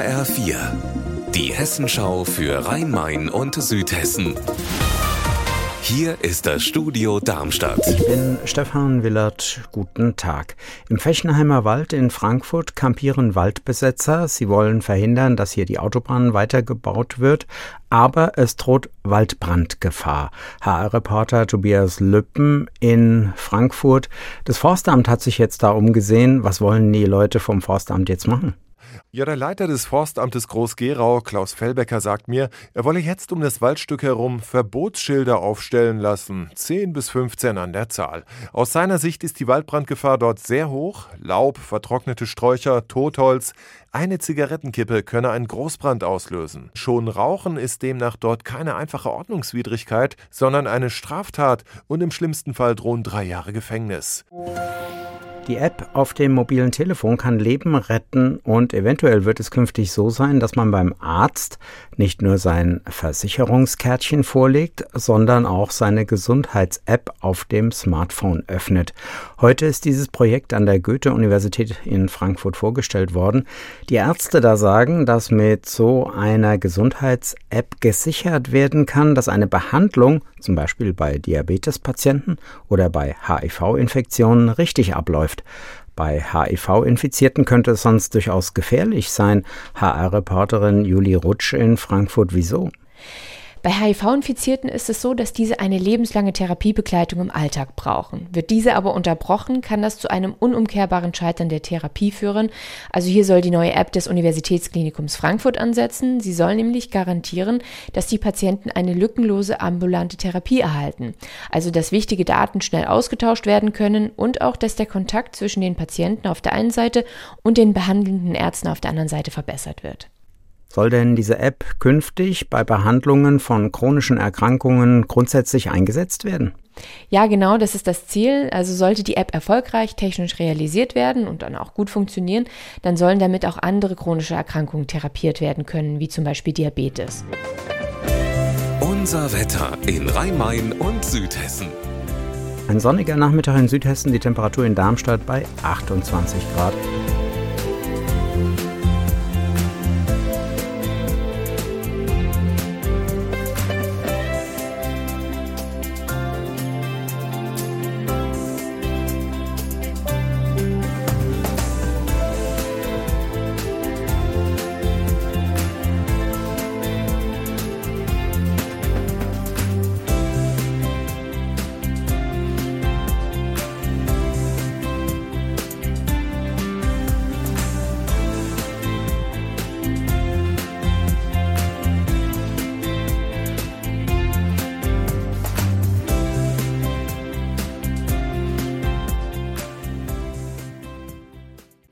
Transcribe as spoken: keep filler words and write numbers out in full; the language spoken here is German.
H R vier, die Hessenschau für Rhein-Main und Südhessen. Hier ist das Studio Darmstadt. Ich bin Stefan Willert. Guten Tag. Im Fechenheimer Wald in Frankfurt kampieren Waldbesetzer. Sie wollen verhindern, dass hier die Autobahn weitergebaut wird. Aber es droht Waldbrandgefahr. H R-Reporter Tobias Lüppen in Frankfurt. Das Forstamt hat sich jetzt da umgesehen. Was wollen die Leute vom Forstamt jetzt machen? Ja, der Leiter des Forstamtes Groß-Gerau, Klaus Fellbecker, sagt mir, er wolle jetzt um das Waldstück herum Verbotsschilder aufstellen lassen, zehn bis fünfzehn an der Zahl. Aus seiner Sicht ist die Waldbrandgefahr dort sehr hoch. Laub, vertrocknete Sträucher, Totholz. Eine Zigarettenkippe könne einen Großbrand auslösen. Schon Rauchen ist demnach dort keine einfache Ordnungswidrigkeit, sondern eine Straftat und im schlimmsten Fall drohen drei Jahre Gefängnis. Die App auf dem mobilen Telefon kann Leben retten und eventuell wird es künftig so sein, dass man beim Arzt nicht nur sein Versicherungskärtchen vorlegt, sondern auch seine Gesundheits-App auf dem Smartphone öffnet. Heute ist dieses Projekt an der Goethe-Universität in Frankfurt vorgestellt worden. Die Ärzte da sagen, dass mit so einer Gesundheits-App gesichert werden kann, dass eine Behandlung, zum Beispiel bei Diabetespatienten oder bei H I V-Infektionen, richtig abläuft. Bei H I V-Infizierten könnte es sonst durchaus gefährlich sein. H R-Reporterin Julie Rutsch in Frankfurt. Wieso? Bei H I V-Infizierten ist es so, dass diese eine lebenslange Therapiebegleitung im Alltag brauchen. Wird diese aber unterbrochen, kann das zu einem unumkehrbaren Scheitern der Therapie führen. Also hier soll die neue App des Universitätsklinikums Frankfurt ansetzen. Sie soll nämlich garantieren, dass die Patienten eine lückenlose ambulante Therapie erhalten. Also dass wichtige Daten schnell ausgetauscht werden können und auch, dass der Kontakt zwischen den Patienten auf der einen Seite und den behandelnden Ärzten auf der anderen Seite verbessert wird. Soll denn diese App künftig bei Behandlungen von chronischen Erkrankungen grundsätzlich eingesetzt werden? Ja, genau, das ist das Ziel. Also sollte die App erfolgreich technisch realisiert werden und dann auch gut funktionieren, dann sollen damit auch andere chronische Erkrankungen therapiert werden können, wie zum Beispiel Diabetes. Unser Wetter in Rhein-Main und Südhessen. Ein sonniger Nachmittag in Südhessen, die Temperatur in Darmstadt bei achtundzwanzig Grad.